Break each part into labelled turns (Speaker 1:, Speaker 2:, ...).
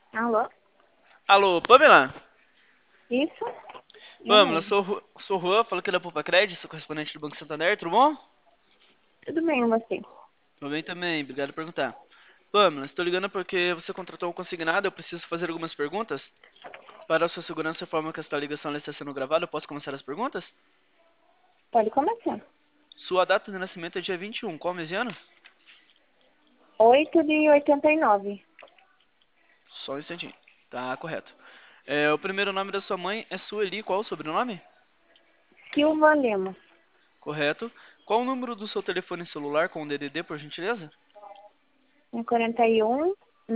Speaker 1: Alô?
Speaker 2: Alô, Pamela?
Speaker 1: Isso? Eu
Speaker 2: Pamela,
Speaker 1: mesmo.
Speaker 2: sou o Juan, falo aqui da Poupa Crédito, sou correspondente do Banco Santander, tudo bom?
Speaker 1: Tudo bem, e você?
Speaker 2: Tudo bem também, obrigado por perguntar. Pamela, estou ligando porque você contratou um consignado, eu preciso fazer algumas perguntas. Para a sua segurança e forma que esta ligação ela está sendo gravada, eu posso começar as perguntas?
Speaker 1: Pode começar.
Speaker 2: Sua data de nascimento é dia 21, qual mês e ano?
Speaker 1: 8 de 89.
Speaker 2: Só um instantinho. Tá, correto. O primeiro nome da sua mãe é Sueli, qual o sobrenome?
Speaker 1: Silva Lemos.
Speaker 2: Correto. Qual o número do seu telefone celular com o DDD, por gentileza?
Speaker 1: 41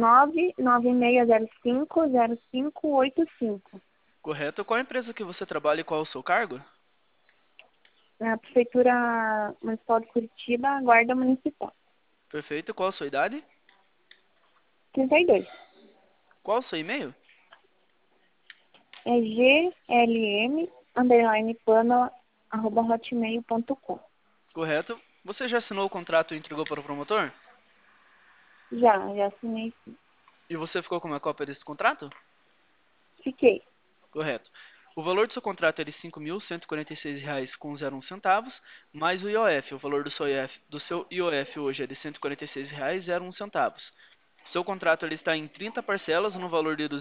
Speaker 1: 996050585.
Speaker 2: Correto. Qual a empresa que você trabalha e qual o seu cargo?
Speaker 1: Na Prefeitura Municipal de Curitiba, Guarda Municipal.
Speaker 2: Perfeito. Qual a sua idade?
Speaker 1: 32.
Speaker 2: Qual o seu e-mail?
Speaker 1: É glm_pano@hotmail.com.
Speaker 2: Correto. Você já assinou o contrato e entregou para o promotor?
Speaker 1: Já assinei. Sim.
Speaker 2: E você ficou com uma cópia desse contrato?
Speaker 1: Fiquei.
Speaker 2: Correto. O valor do seu contrato é de R$ 5.146,01, mais o IOF. O valor do seu IOF hoje é de R$ 146,01. Seu contrato ele está em 30 parcelas no valor de R$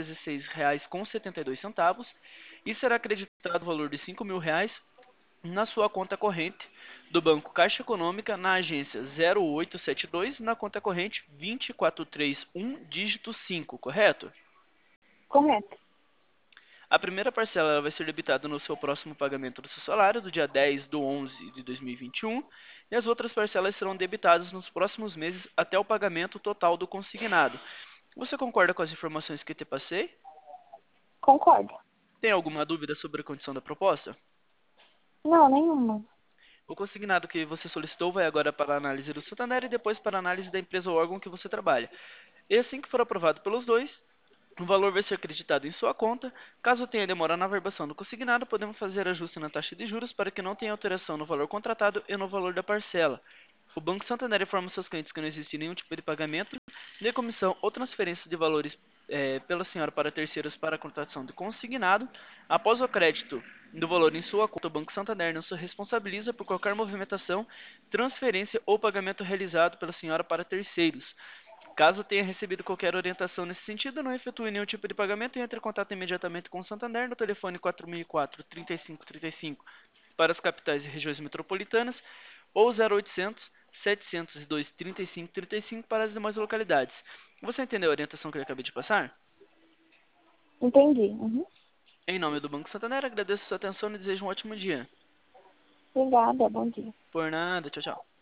Speaker 2: 216,72 e será acreditado o valor de R$ 5.000 na sua conta corrente do Banco Caixa Econômica na agência 0872 na conta corrente 20431 dígito 5, correto?
Speaker 1: Correto.
Speaker 2: A primeira parcela ela vai ser debitada no seu próximo pagamento do seu salário, do dia 10/11 de 2021, e as outras parcelas serão debitadas nos próximos meses até o pagamento total do consignado. Você concorda com as informações que te passei?
Speaker 1: Concordo.
Speaker 2: Tem alguma dúvida sobre a condição da proposta?
Speaker 1: Não, nenhuma.
Speaker 2: O consignado que você solicitou vai agora para a análise do Santander e depois para a análise da empresa ou órgão que você trabalha. E assim que for aprovado pelos dois, o valor vai ser acreditado em sua conta. Caso tenha demora na verbação do consignado, podemos fazer ajuste na taxa de juros para que não tenha alteração no valor contratado e no valor da parcela. O Banco Santander informa seus clientes que não existe nenhum tipo de pagamento, de comissão ou transferência de valores pela senhora para terceiros para a contratação de consignado. Após o crédito do valor em sua conta, o Banco Santander não se responsabiliza por qualquer movimentação, transferência ou pagamento realizado pela senhora para terceiros. Caso tenha recebido qualquer orientação nesse sentido, não efetue nenhum tipo de pagamento e entre em contato imediatamente com o Santander no telefone 4004 3535 para as capitais e regiões metropolitanas ou 0800 702 3535 para as demais localidades. Você entendeu a orientação que eu acabei de passar?
Speaker 1: Entendi. Uhum.
Speaker 2: Em nome do Banco Santander, agradeço a sua atenção e desejo um ótimo dia.
Speaker 1: Obrigada, bom dia.
Speaker 2: Por nada, tchau, tchau.